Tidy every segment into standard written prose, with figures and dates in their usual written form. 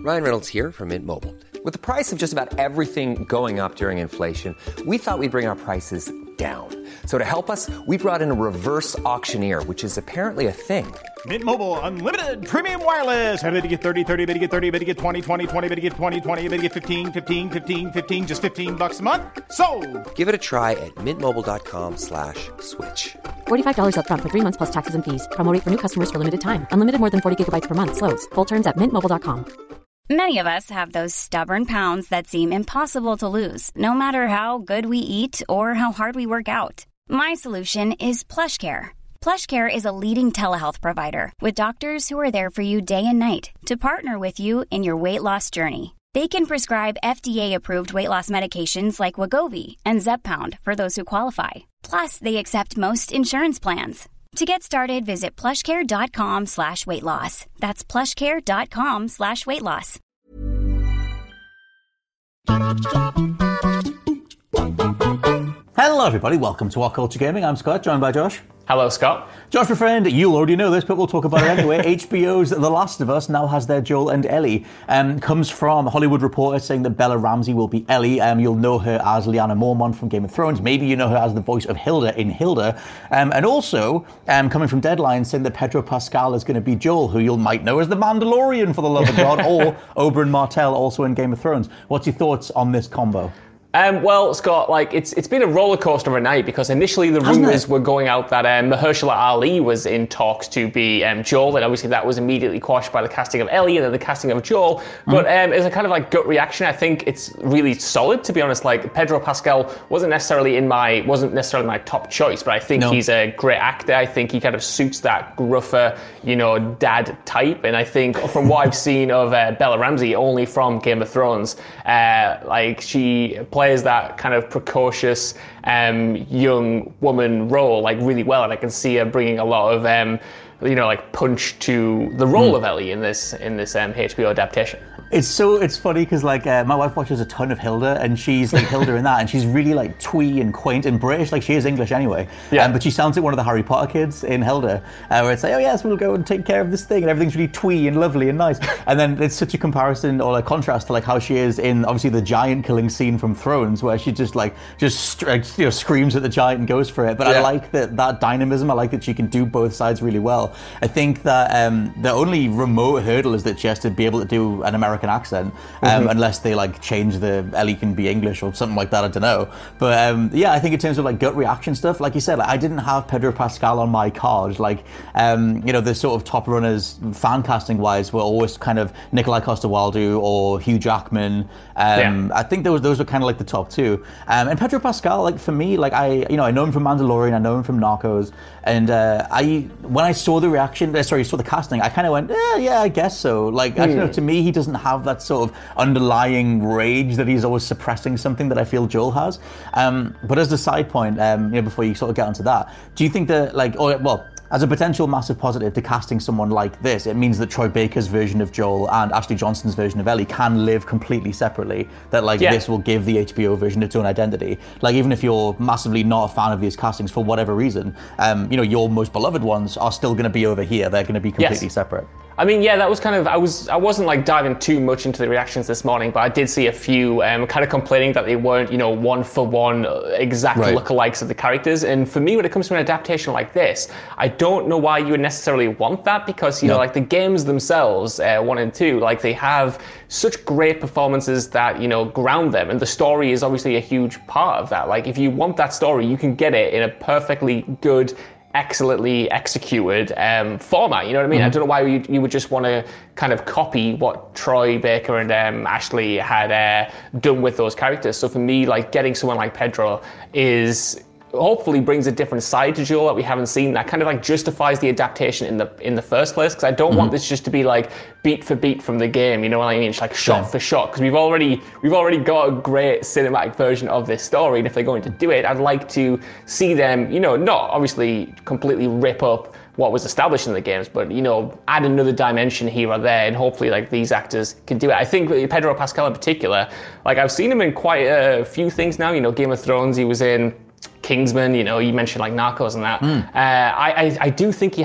Ryan Reynolds here from Mint Mobile. With the price of just about everything going up during inflation, we thought we'd bring our prices down. So to help us, we brought in a reverse auctioneer, which is apparently a thing. Mint Mobile Unlimited Premium Wireless. How to get 30, 30, bit to get 30, bit to get 20, 20, 20, bit to get 20, 20, bit to get 15, 15, 15, 15, just $15 a month? Sold! Give it a try at mintmobile.com/switch. $45 up front for 3 months plus taxes and fees. Promo rate for new customers for limited time. Unlimited more than 40 gigabytes per month. Slows full terms at mintmobile.com. Many of us have those stubborn pounds that seem impossible to lose, no matter how good we eat or how hard we work out. My solution is PlushCare. PlushCare is a leading telehealth provider with doctors who are there for you day and night to partner with you in your weight loss journey. They can prescribe FDA-approved weight loss medications like Wegovy and Zepbound for those who qualify. Plus, they accept most insurance plans. To get started, visit plushcare.com/weightloss. That's plushcare.com/weightloss. Hello everybody, welcome to What Culture Gaming. I'm Scott, joined by Josh. Hello, Scott. Josh, my friend, you'll already know this, but we'll talk about it anyway. HBO's The Last of Us now has their Joel and Ellie. Comes from Hollywood Reporter saying that Bella Ramsey will be Ellie. You'll know her as Lyanna Mormont from Game of Thrones. Maybe you know her as the voice of Hilda in Hilda. And also, coming from Deadline, saying that Pedro Pascal is going to be Joel, who you might know as the Mandalorian, for the love of God, or Oberyn Martell, also in Game of Thrones. What's your thoughts on this combo? Well, Scott, it's been a roller coaster of a night, because initially the rumours were going out that Mahershala Ali was in talks to be Joel, and obviously that was immediately quashed by the casting of Ellie and then the casting of Joel. But as a kind of gut reaction, I think it's really solid, to be honest. Pedro Pascal wasn't necessarily my top choice, but I think he's a great actor. I think he kind of suits that gruffer, dad type. And I think from what I've seen of Bella Ramsey, only from Game of Thrones, she plays that kind of precocious young woman role really well, and I can see her bringing a lot of punch to the role of Ellie in this HBO adaptation. It's funny because my wife watches a ton of Hilda, and she's like Hilda in that, and she's really twee and quaint and British. She is English anyway, but she sounds like one of the Harry Potter kids in Hilda, where it's oh yes, we'll go and take care of this thing, and everything's really twee and lovely and nice. And then it's such a comparison or a contrast to how she is in obviously the giant killing scene from Thrones, where she just screams at the giant and goes for it. But I like that dynamism. I like that she can do both sides really well. I think that the only remote hurdle is that she has to be able to do an American accent, unless they change the Ellie can be English or something like that. I don't know, but I think in terms of gut reaction stuff, like you said, I didn't have Pedro Pascal on my card. The sort of top runners fan casting wise were always kind of Nikolai Coster-Waldau or Hugh Jackman. I think those were kind of the top two. And Pedro Pascal, for me, I know him from Mandalorian, I know him from Narcos, and when I saw the saw the casting, I kind of went, yeah, I guess so. I don't know, to me, he doesn't have that sort of underlying rage that he's always suppressing something that I feel Joel has. But as a side point, before you sort of get onto that, do you think that as a potential massive positive to casting someone like this, it means that Troy Baker's version of Joel and Ashley Johnston's version of Ellie can live completely separately, that this will give the HBO version its own identity. Even if you're massively not a fan of these castings for whatever reason, your most beloved ones are still going to be over here. They're going to be completely separate. I mean, that was kind of, I wasn't diving too much into the reactions this morning, but I did see a few kind of complaining that they weren't, one for one exact lookalikes of the characters. And for me, when it comes to an adaptation like this, I don't know why you would necessarily want that, because, the games themselves, 1 and 2, they have such great performances that, ground them. And the story is obviously a huge part of that. If you want that story, you can get it in a perfectly good, excellently executed format, you know what I mean? I don't know why you would just want to kind of copy what Troy Baker and Ashley had done with those characters. So for me, getting someone like Pedro is hopefully brings a different side to Joel that we haven't seen, that kind of like justifies the adaptation in the first place, because I don't want this just to be like beat for beat from the game, you know what I mean? It's like shot for shot, because we've already got a great cinematic version of this story, and if they're going to do it, I'd like to see them, you know, not obviously completely rip up what was established in the games, but, you know, add another dimension here or there, and hopefully, like, these actors can do it. I think Pedro Pascal in particular, like, I've seen him in quite a few things now, you know, Game of Thrones, he was in Kingsman, you mentioned like Narcos and that. I do think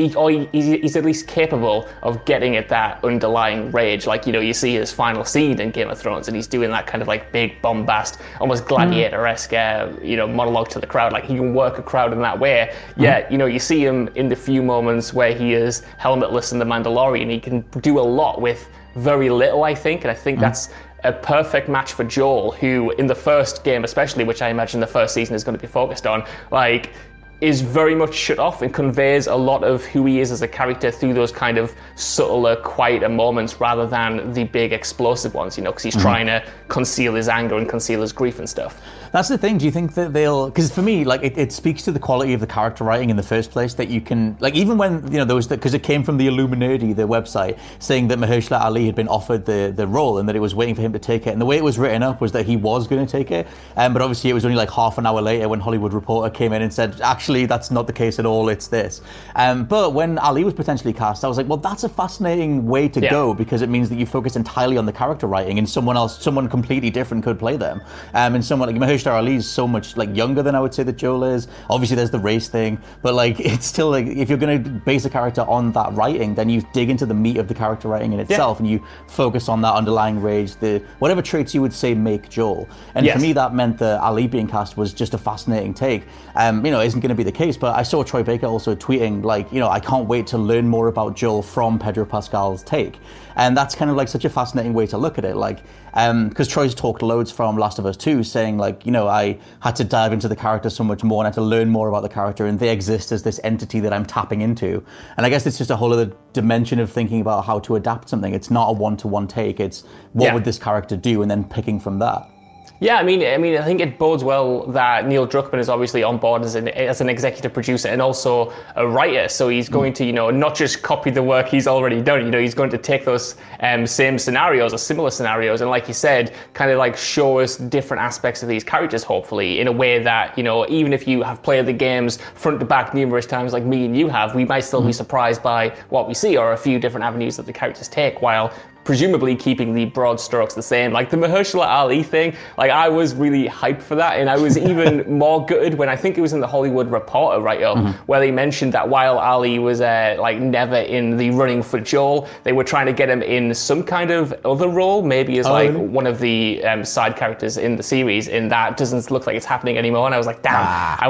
he's at least capable of getting at that underlying rage. Like, you see his final scene in Game of Thrones and he's doing that kind of like big bombast, almost gladiator-esque, monologue to the crowd. Like, he can work a crowd in that way. Yet, you see him in the few moments where he is helmetless in The Mandalorian. He can do a lot with very little, I think. And I think that's a perfect match for Joel, who in the first game especially, which I imagine the first season is going to be focused on, like, is very much shut off and conveys a lot of who he is as a character through those kind of subtler, quieter moments rather than the big explosive ones, because he's trying to conceal his anger and conceal his grief and stuff. That's the thing. Do you think that they'll... Because for me, like, it speaks to the quality of the character writing in the first place, that you can... Like, even when, those... Because it came from the Illuminati, the website, saying that Mahershala Ali had been offered the role and that it was waiting for him to take it. And the way it was written up was that he was going to take it. But obviously it was only like half an hour later when Hollywood Reporter came in and said, actually, that's not the case at all, it's this. But when Ali was potentially cast, I was like, well, that's a fascinating way to go, because it means that you focus entirely on the character writing and someone completely different could play them. And someone like Mahershala Ali is so much like younger than I would say that Joel is. Obviously there's the race thing, but like, it's still like, if you're going to base a character on that writing, then you dig into the meat of the character writing in itself and you focus on that underlying rage, the whatever traits you would say make Joel. And for me, that meant that Ali being cast was just a fascinating take. Isn't going to be the case, but I saw Troy Baker also tweeting like, I can't wait to learn more about Joel from Pedro Pascal's take. And that's kind of like such a fascinating way to look at it. Like, because Troy's talked loads from Last of Us 2, saying like, I had to dive into the character so much more and I had to learn more about the character, and they exist as this entity that I'm tapping into. And I guess it's just a whole other dimension of thinking about how to adapt something. It's not a one-to-one take. It's what would this character do, and then picking from that. Yeah, I mean, I think it bodes well that Neil Druckmann is obviously on board as an executive producer and also a writer. So he's going to, not just copy the work he's already done. He's going to take those same scenarios or similar scenarios, and like you said, kind of like show us different aspects of these characters, hopefully, in a way that, even if you have played the games front to back numerous times, like me and you have, we might still be surprised by what we see, or a few different avenues that the characters take, while presumably keeping the broad strokes the same. Like the Mahershala Ali thing, like I was really hyped for that, and I was even more gutted when I think it was in the Hollywood Reporter write-up where they mentioned that while Ali was like never in the running for Joel, they were trying to get him in some kind of other role, maybe as one of the side characters in the series, and that doesn't look like it's happening anymore. And I was like, damn,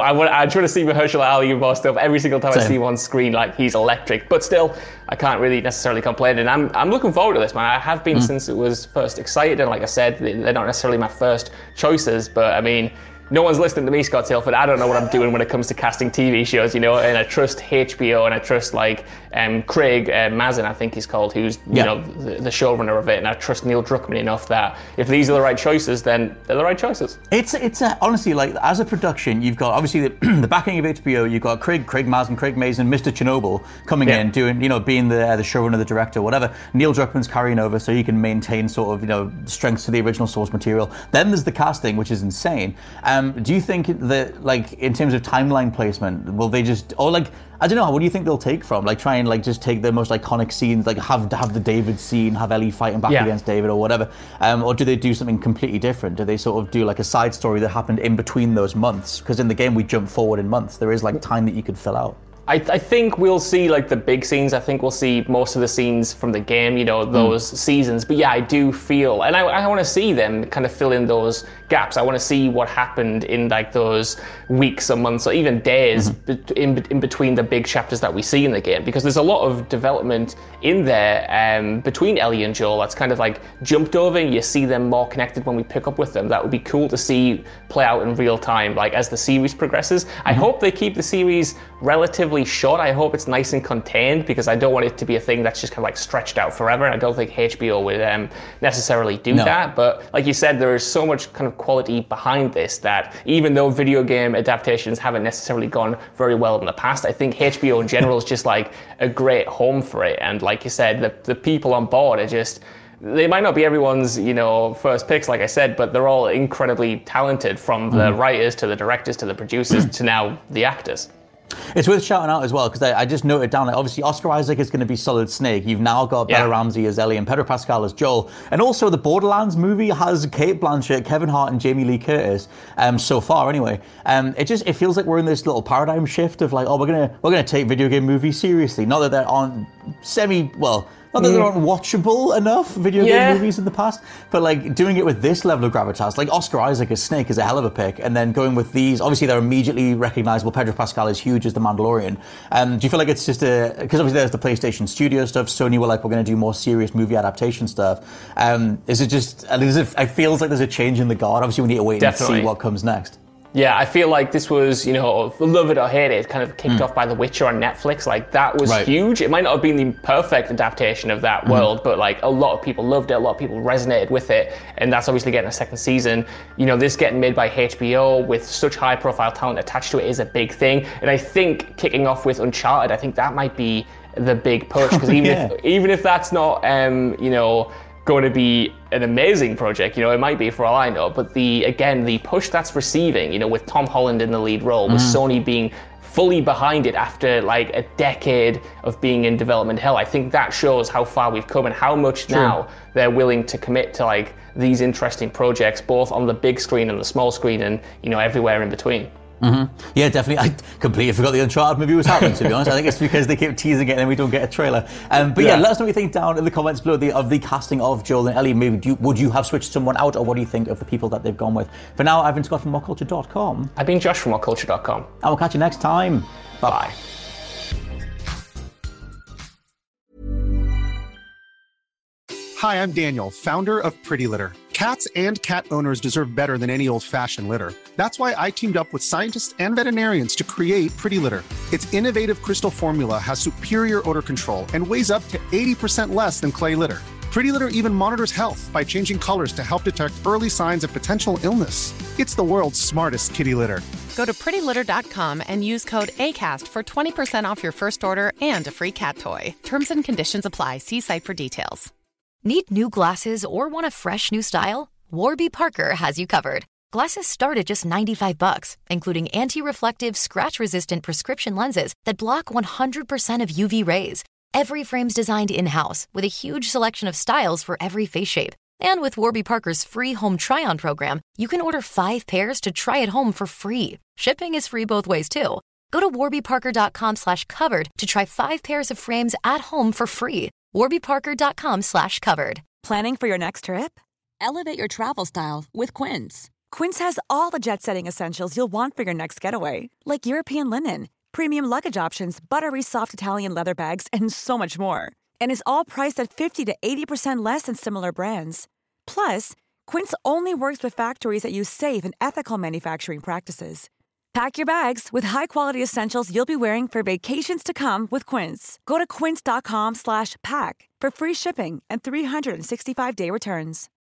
I try to see Mahershala Ali in more stuff. Every single time I see him on screen, like, he's electric. But still, I can't really necessarily complain, and I'm looking forward to this, man. I have been since it was first excited, and like I said, they're not necessarily my first choices, but I mean, no one's listening to me, Scott Tilford. I don't know what I'm doing when it comes to casting TV shows, and I trust HBO, and I trust like Craig Mazin, I think he's called, who's the showrunner of it, and I trust Neil Druckmann enough that if these are the right choices, then they're the right choices. It's honestly, like, as a production, you've got obviously the backing of HBO. You've got Craig Mazin, Mr. Chernobyl coming in, doing being the showrunner, the director, whatever. Neil Druckmann's carrying over so you can maintain sort of strengths to the original source material. Then there's the casting, which is insane. Do you think that, like, in terms of timeline placement, will they just, or like, I don't know, what do you think they'll take from? Like, try and like just take the most iconic scenes, like have the David scene, have Ellie fighting back against David or whatever, or do they do something completely different? Do they sort of do like a side story that happened in between those months? Because in the game we jump forward in months. There is like time that you could fill out. I think we'll see like the big scenes. I think we'll see most of the scenes from the game, those seasons. But yeah, I do feel, and I want to see them kind of fill in those gaps. I want to see what happened in like those weeks or months or even days in between the big chapters that we see in the game, because there's a lot of development in there between Ellie and Joel that's kind of like jumped over. You see them more connected when we pick up with them. That would be cool to see play out in real time, like as the series progresses. I hope they keep the series relatively short. I hope it's nice and contained, because I don't want it to be a thing that's just kind of like stretched out forever, and I don't think HBO would necessarily do that. But like you said, there is so much kind of quality behind this that even though video game adaptations haven't necessarily gone very well in the past, I think HBO in general is just like a great home for it. And like you said, the people on board are just, they might not be everyone's, first picks, like I said, but they're all incredibly talented, from the writers to the directors to the producers to now the actors. It's worth shouting out as well, because I just noted down, like, obviously Oscar Isaac is going to be Solid Snake. You've now got Bella Ramsey as Ellie and Pedro Pascal as Joel. And also the Borderlands movie has Cate Blanchett, Kevin Hart and Jamie Lee Curtis, so far anyway. It feels like we're in this little paradigm shift of like, oh, we're gonna take video game movies seriously. Not that they're on not that they're unwatchable enough video game movies in the past, but like doing it with this level of gravitas, like Oscar Isaac as Snake is a hell of a pick, and then going with these, obviously they're immediately recognizable. Pedro Pascal is huge as the Mandalorian. Do you feel like it's just because obviously there's the PlayStation Studio stuff, Sony were like, we're going to do more serious movie adaptation stuff. It feels like there's a change in the guard. Obviously we need to wait and see what comes next. Yeah, I feel like this was, love it or hate it, kind of kicked off by The Witcher on Netflix. Like, that was huge. It might not have been the perfect adaptation of that world, but like a lot of people loved it, a lot of people resonated with it, and that's obviously getting a second season. This getting made by HBO with such high profile talent attached to it is a big thing. And I think kicking off with Uncharted, I think that might be the big push, because even if that's not, going to be an amazing project, it might be for all I know, but the push that's receiving, with Tom Holland in the lead role, with Sony being fully behind it after like a decade of being in development hell, I think that shows how far we've come and how much now they're willing to commit to like these interesting projects, both on the big screen and the small screen and, everywhere in between. Mm-hmm. Yeah, definitely. I completely forgot the Uncharted movie was happening, to be honest. I think it's because they keep teasing it and then we don't get a trailer. But let us know what you think down in the comments below of the casting of Joel and Ellie. Maybe would you have switched someone out, or what do you think of the people that they've gone with? For now, I've been Scott from WhatCulture.com. I've been Josh from WhatCulture.com. And we'll catch you next time. Bye-bye. Hi, I'm Daniel, founder of Pretty Litter. Cats and cat owners deserve better than any old-fashioned litter. That's why I teamed up with scientists and veterinarians to create Pretty Litter. Its innovative crystal formula has superior odor control and weighs up to 80% less than clay litter. Pretty Litter even monitors health by changing colors to help detect early signs of potential illness. It's the world's smartest kitty litter. Go to prettylitter.com and use code ACAST for 20% off your first order and a free cat toy. Terms and conditions apply. See site for details. Need new glasses or want a fresh new style? Warby Parker has you covered. Glasses start at just $95, including anti-reflective, scratch-resistant prescription lenses that block 100% of UV rays. Every frame's designed in-house with a huge selection of styles for every face shape. And with Warby Parker's free home try-on program, you can order 5 pairs to try at home for free. Shipping is free both ways, too. Go to warbyparker.com/covered to try 5 pairs of frames at home for free. warbyparker.com/covered. Planning for your next trip? Elevate your travel style with Quince. Quince has all the jet-setting essentials you'll want for your next getaway, like European linen, premium luggage options, buttery soft Italian leather bags, and so much more. And is all priced at 50 to 80% less than similar brands. Plus, Quince only works with factories that use safe and ethical manufacturing practices. Pack your bags with high-quality essentials you'll be wearing for vacations to come with Quince. Go to quince.com/pack for free shipping and 365-day returns.